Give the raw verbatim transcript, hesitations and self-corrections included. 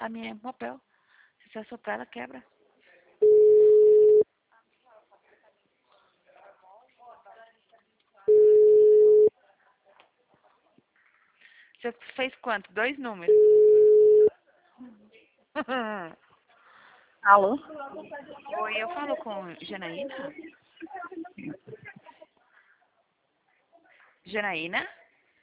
A minha é papel. Se você soprar, ela quebra. Você fez quanto? Dois números. Alô? Oi, eu falo com Janaína? Janaína?